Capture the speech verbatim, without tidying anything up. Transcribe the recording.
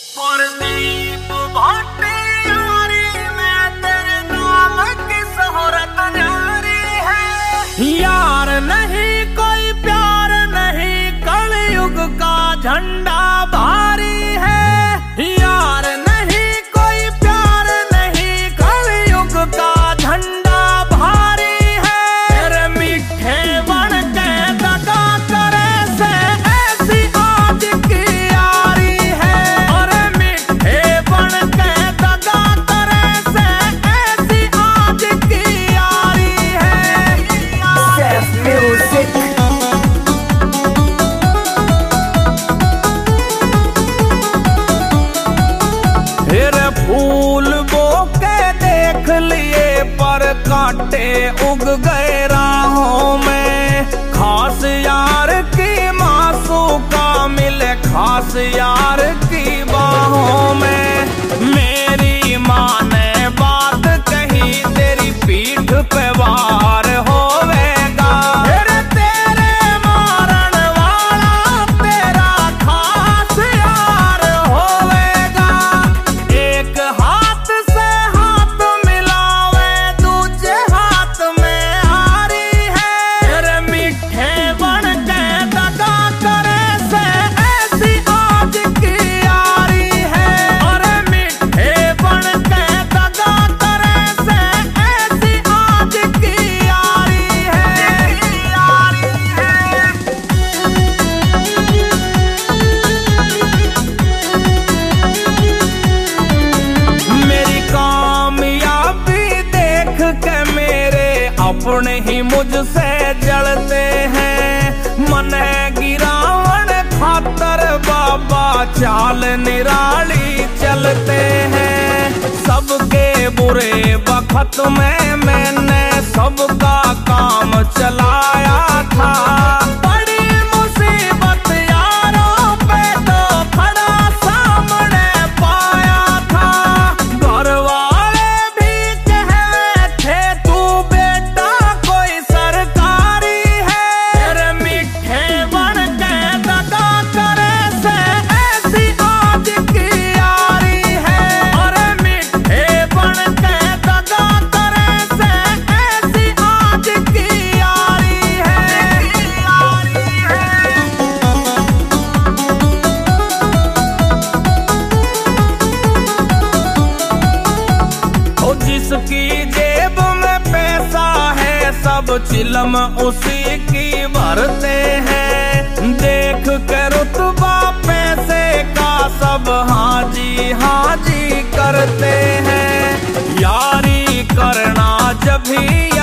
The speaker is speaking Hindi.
परदीप भाटी यारी मैं तेरे नाम की शोहरत न्यारी है। यार नहीं कोई प्यार नहीं, कलयुग का झंडा भारी है। यार नहीं कोई प्यार नहीं, कलयुग का झंडा भारी है। तेरे मीठे बन के दगा करे से ऐसी आज की यारी है। और मीठे बन के दगा करे से ऐसी आज की यारी है। Seth Music. फिर फूल बो के देख लिए पर कांटे उग गए राहों में। खास यार की मासू का मिले खास यार की बाहों में। मेरी माँ ने बात कही तेरी पीठ पे वार होवेगा। फिर तेरे मारन वाला तेरा खास यार होवेगा। एक हाथ से हाथ मिलावे दूजे हाथ में हारी है। तेरे मीठे बन के दगा करे से ऐसी आज की यारी है। और मीठे बन के दगा करे से ऐसी आज की यारी है। यारी है। मेरी कामयाबी देख के मेरे अपने ही मुझसे जलते हैं। मन गिरावन खातर बाबा चाल निराली चलते हैं। सबके बुरे वक्त में मैंने सबका काम चलाया था। बड़ी मुसीबत यारों पे तो खड़ा सामने पाया था। घर वाले भी कह रहे थे तू बेटा कोई सरकारी है। तेरे मीठे बन के दगा करे से ऐसी आज की यारी है। और मीठे बन के दगा करे से ऐसी आज की यारी है। यारी है। ओ जिसकी जेब में पैसा है सब चिलम उसी की भरते हैं। देख के रुतबा पैसे का सब हाजी हाजी करते हैं। यारी करना जब भी